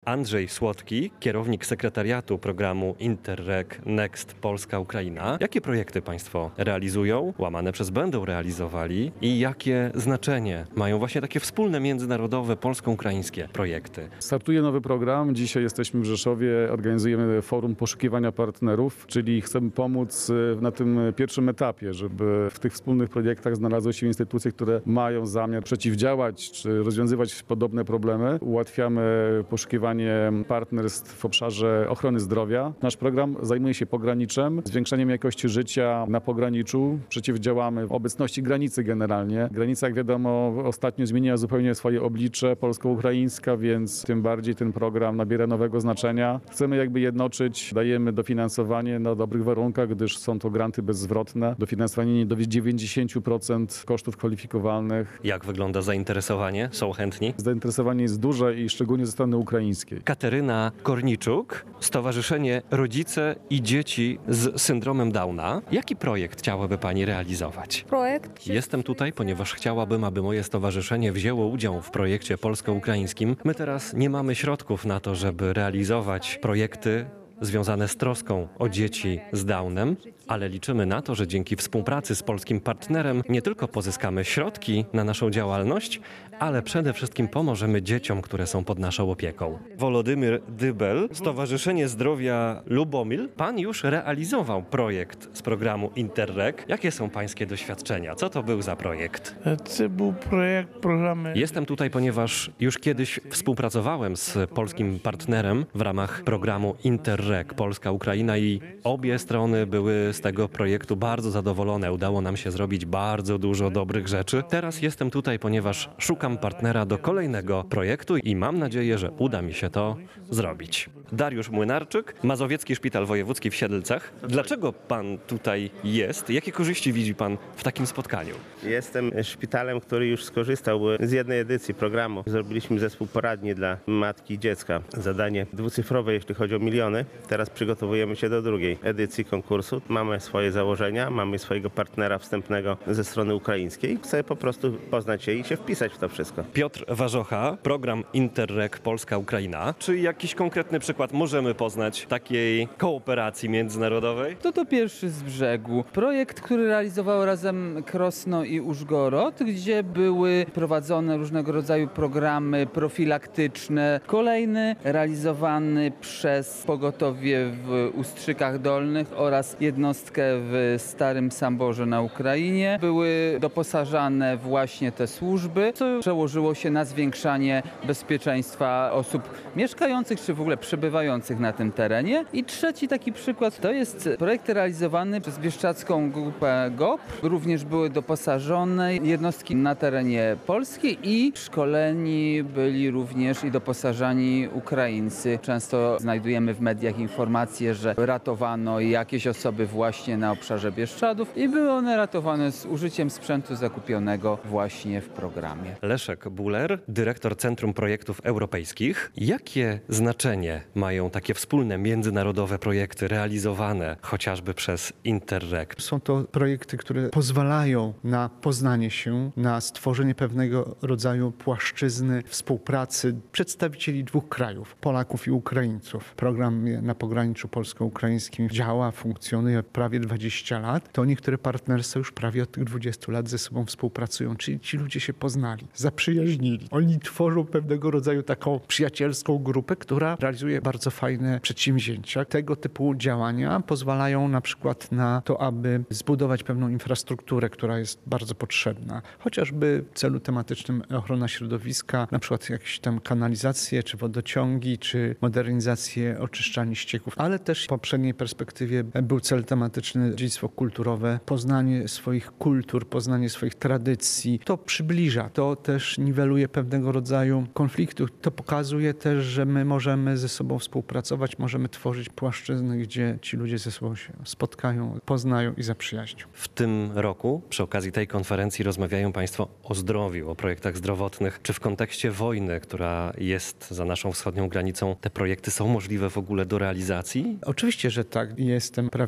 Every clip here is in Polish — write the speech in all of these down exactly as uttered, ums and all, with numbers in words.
Andrzej Słodki, kierownik sekretariatu programu Interreg Next Polska-Ukraina. Jakie projekty Państwo realizują, łamane przez będą realizowali i jakie znaczenie mają właśnie takie wspólne międzynarodowe polsko-ukraińskie projekty? Startuje nowy program. Dzisiaj jesteśmy w Rzeszowie, organizujemy forum poszukiwania partnerów, czyli chcemy pomóc na tym pierwszym etapie, żeby w tych wspólnych projektach znalazły się instytucje, które mają zamiar przeciwdziałać czy rozwiązywać podobne problemy. Ułatwiamy poszukiwanie partnerstw w obszarze ochrony zdrowia. Nasz program zajmuje się pograniczem, zwiększaniem jakości życia na pograniczu. Przeciwdziałamy obecności granicy generalnie. Granica, jak wiadomo, ostatnio zmieniła zupełnie swoje oblicze polsko-ukraińska, więc tym bardziej ten program nabiera nowego znaczenia. Chcemy jakby jednoczyć, dajemy dofinansowanie na dobrych warunkach, gdyż są to granty bezzwrotne. Dofinansowanie do dziewięćdziesiąt procent kosztów kwalifikowalnych. Jak wygląda zainteresowanie? Są chętni? Zainteresowanie jest duże i szczególnie ze strony ukraińskiej. Kateryna Korniczuk, Stowarzyszenie Rodzice i Dzieci z Syndromem Downa. Jaki projekt chciałaby Pani realizować? Projekt. Jestem tutaj, ponieważ chciałabym, aby moje stowarzyszenie wzięło udział w projekcie polsko-ukraińskim. My teraz nie mamy środków na to, żeby realizować projekty związane z troską o dzieci z Downem, ale liczymy na to, że dzięki współpracy z polskim partnerem nie tylko pozyskamy środki na naszą działalność, ale przede wszystkim pomożemy dzieciom, które są pod naszą opieką. Wolodymyr Dybel, Stowarzyszenie Zdrowia Lubomil. Pan już realizował projekt z programu Interreg. Jakie są pańskie doświadczenia? Co to był za projekt? To był projekt programu. Jestem tutaj, ponieważ już kiedyś współpracowałem z polskim partnerem w ramach programu Interreg Polska-Ukraina i obie strony były z tego projektu bardzo zadowolone. Udało nam się zrobić bardzo dużo dobrych rzeczy. Teraz jestem tutaj, ponieważ szukam partnera do kolejnego projektu i mam nadzieję, że uda mi się to zrobić. Dariusz Młynarczyk, Mazowiecki Szpital Wojewódzki w Siedlcach. Dlaczego pan tutaj jest? Jakie korzyści widzi pan w takim spotkaniu? Jestem szpitalem, który już skorzystał z jednej edycji programu. Zrobiliśmy zespół poradni dla matki i dziecka. Zadanie dwucyfrowe, jeśli chodzi o miliony. Teraz przygotowujemy się do drugiej edycji konkursu. Mamy swoje założenia, mamy swojego partnera wstępnego ze strony ukraińskiej. Chcę po prostu poznać się i się wpisać w to wszystko. Piotr Warzocha, program Interreg Polska-Ukraina. Czy jakiś konkretny przykład możemy poznać takiej kooperacji międzynarodowej? To to pierwszy z brzegu. Projekt, który realizował razem Krosno i Użgorod, gdzie były prowadzone różnego rodzaju programy profilaktyczne. Kolejny realizowany przez pogotowie w Ustrzykach Dolnych oraz jednostkę w Starym Samborze na Ukrainie. Były doposażane właśnie te służby, co przełożyło się na zwiększanie bezpieczeństwa osób mieszkających czy w ogóle przebywających na tym terenie. I trzeci taki przykład to jest projekt realizowany przez Bieszczadzką Grupę G O P. Również były doposażone jednostki na terenie Polski i szkoleni byli również i doposażani Ukraińcy. Często znajdujemy w mediach informacje, że ratowano jakieś osoby właśnie na obszarze Bieszczadów i były one ratowane z użyciem sprzętu zakupionego właśnie w programie. Leszek Buller, dyrektor Centrum Projektów Europejskich. Jakie znaczenie mają takie wspólne międzynarodowe projekty realizowane chociażby przez Interreg? Są to projekty, które pozwalają na poznanie się, na stworzenie pewnego rodzaju płaszczyzny współpracy przedstawicieli dwóch krajów, Polaków i Ukraińców. Program na pograniczu polsko-ukraińskim działa, funkcjonuje prawie dwadzieścia lat. To niektóre partnerstwa już prawie od tych dwudziestu lat ze sobą współpracują, czyli ci ludzie się poznali, zaprzyjaźnili. Oni tworzą pewnego rodzaju taką przyjacielską grupę, która realizuje bardzo fajne przedsięwzięcia. Tego typu działania pozwalają na przykład na to, aby zbudować pewną infrastrukturę, która jest bardzo potrzebna. Chociażby w celu tematycznym ochrona środowiska, na przykład jakieś tam kanalizacje, czy wodociągi, czy modernizację oczyszczalni ścieków, ale też w poprzedniej perspektywie był cel tematyczny dziedzictwo kulturowe, poznanie swoich kultur, poznanie swoich tradycji. To przybliża, to też niweluje pewnego rodzaju konfliktów. To pokazuje też, że my możemy ze sobą współpracować, możemy tworzyć płaszczyzny, gdzie ci ludzie ze sobą się spotkają, poznają i zaprzyjaźnią. W tym roku przy okazji tej konferencji rozmawiają Państwo o zdrowiu, o projektach zdrowotnych. Czy w kontekście wojny, która jest za naszą wschodnią granicą, te projekty są możliwe w ogóle do realizacji? Oczywiście, że tak. Jestem prawie co dwa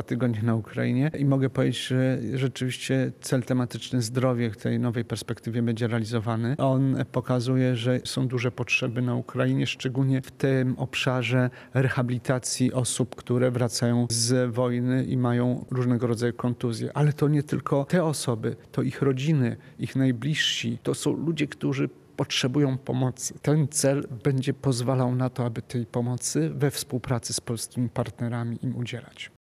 dwa tygodnie na Ukrainie i mogę powiedzieć, że rzeczywiście cel tematyczny zdrowie w tej nowej perspektywie będzie realizowany. On pokazuje, że są duże potrzeby na Ukrainie, szczególnie w tym obszarze rehabilitacji osób, które wracają z wojny i mają różnego rodzaju kontuzje. Ale to nie tylko te osoby, to ich rodziny, ich najbliżsi. To są ludzie, którzy potrzebują pomocy. Ten cel będzie pozwalał na to, aby tej pomocy we współpracy z polskimi partnerami im udzielać.